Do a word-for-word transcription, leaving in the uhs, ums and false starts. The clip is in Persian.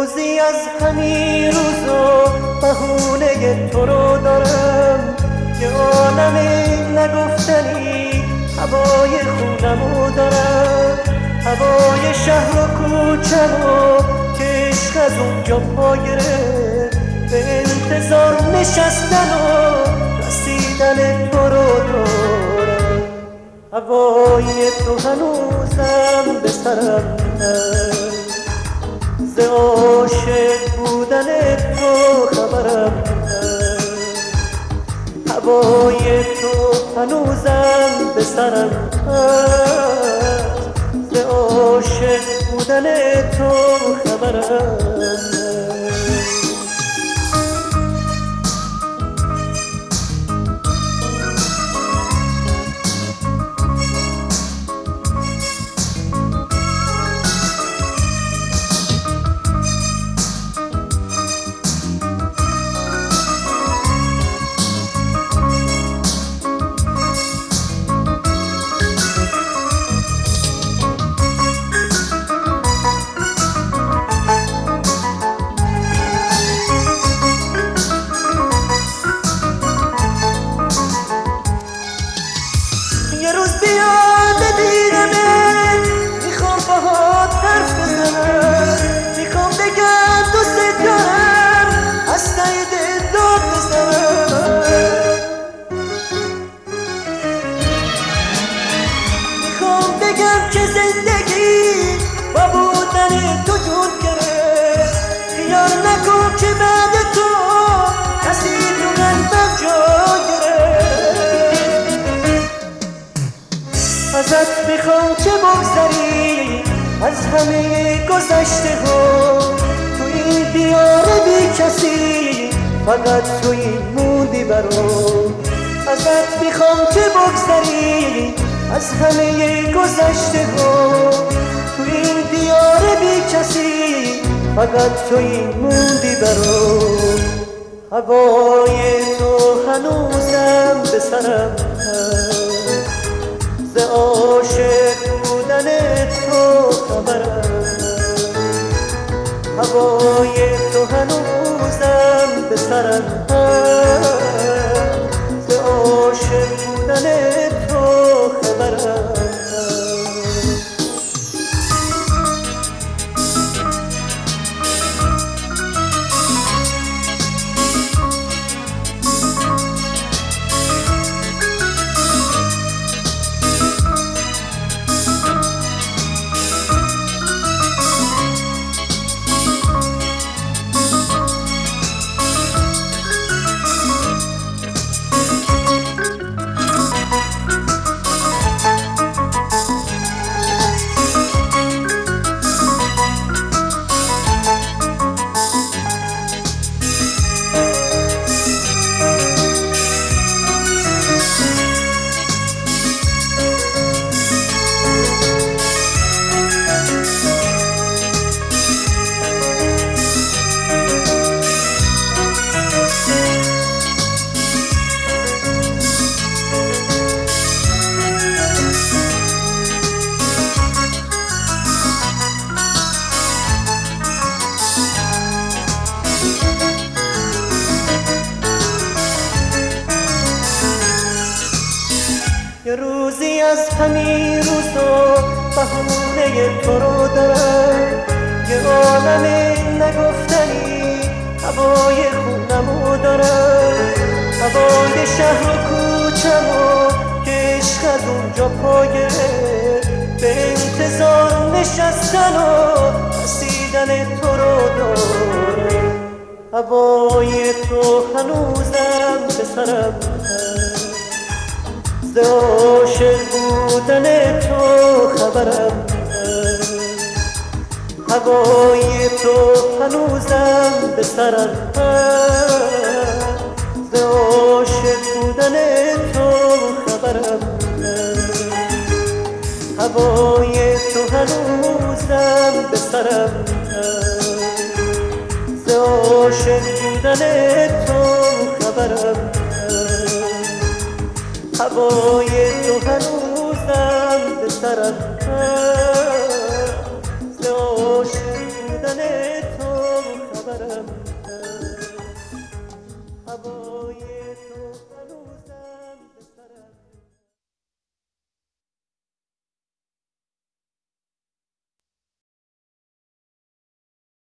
روزی از همین روزا بهونه تو رو دارم، یه عالم نگفتنی هوای خونمو دارم، هوای شهر و کوچمو که عشق از اونجا پا گرفت، به انتظار نشستن و رسیدن تو رو دارم. هوای تو هنوزم به سرم هست، ز عاشق بودن تو خبرم هست، هوای تو هنوزم به سرم هست، ز عاشق بودن تو خبرم هست. یه روز بیاد دیدمت، میخوام باهات حرف بزنم، میخوام بگم دوست دارم، از ته دل داد بزنم، میخوام بگم که زندگی با بودن تو جون گرفت، خیال نکن که بعد تو کسی تو قلبم جا گرفت. ازت میخوام که بگذری از همه گذشته ها، تو این دیار بی کسی فقط توی موندی برام. ازت میخوام که بگذری از همه گذشته ها، تو این دیار بی کسی فقط توی موندی برام. هوای تو هنوزم به سرم هست، ز عاشق بودن تو خبرم هست، هوای تو هنوزم به سرم هست، ز عاشق بودن تو خبرم هست. یه روزی از همین روزا بهونه تو رو دارم، یه عالم نگفتنی هوای خونمو دارم، هوای شهر و کوچمو که عشق از اونجا پا گرفت، به انتظار نشستن و رسیدن تو رو دارم. هوای تو هنوزم به سرم هست، ز عاشق بودن تو خبرم هست، هوای تو هنوزم به سرم هست، ز عاشق بودن تو خبرم هست، هوای تو هنوزم به سرم هست، ز عاشق بودن تو خبرم هست، هوای تو هنوزم به سرم هست، ز عاشق بودن تو سرم